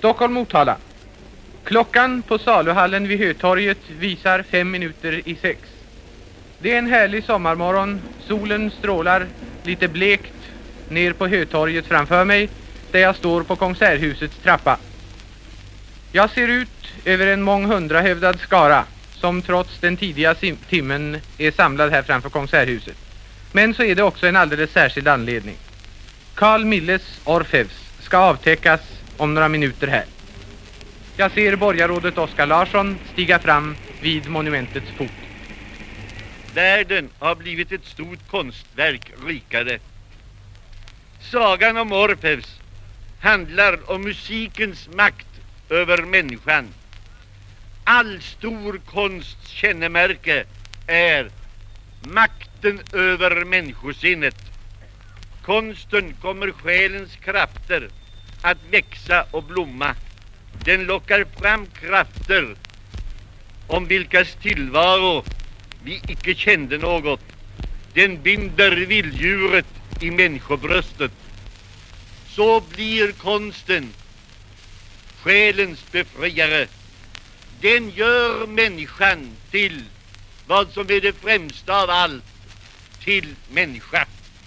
Stockholm-Motala. Klockan på saluhallen vid Hötorget visar 5:05. Det är en härlig sommarmorgon. Solen strålar lite blekt ner på Hötorget framför mig, där jag står på konserthusets trappa. Jag ser ut över en månghundrahövdad skara som trots den tidiga timmen är samlad här framför konserthuset. Men så är det också en alldeles särskild anledning. Carl Milles Orfeus ska avtäckas om några minuter här. Jag ser borgarrådet Oskar Larsson stiga fram vid monumentets fot. Världen har blivit ett stort konstverk rikare. Sagan om Orfeus handlar om musikens makt över människan. All stor konsts kännemärke är makten över människosinnet. Konsten kommer själens krafter att växa och blomma. Den lockar fram krafter om vilkas tillvaro vi icke kände något. Den binder vilddjuret i människobröstet. Så blir konsten själens befriare. Den gör människan till vad som är det främsta av allt, till människa.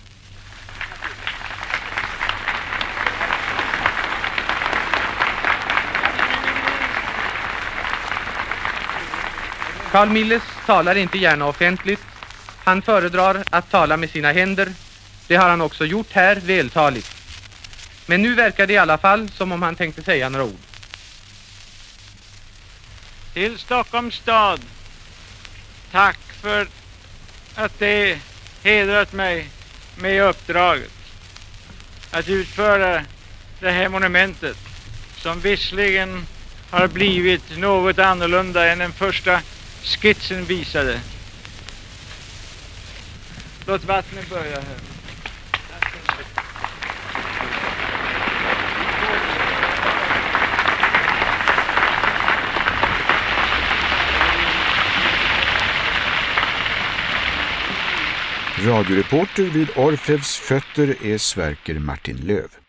Carl Milles talar inte gärna offentligt. Han föredrar att tala med sina händer. Det har han också gjort här vältaligt. Men nu verkar det i alla fall som om han tänkte säga några ord. Till Stockholms stad, tack för att det hedrat mig med uppdraget att utföra det här monumentet, som visserligen har blivit något annorlunda än den första skitsen visade. Låt vattnet börja här. Radioreporter vid Orfeus fötter är Sverker Martin Löv.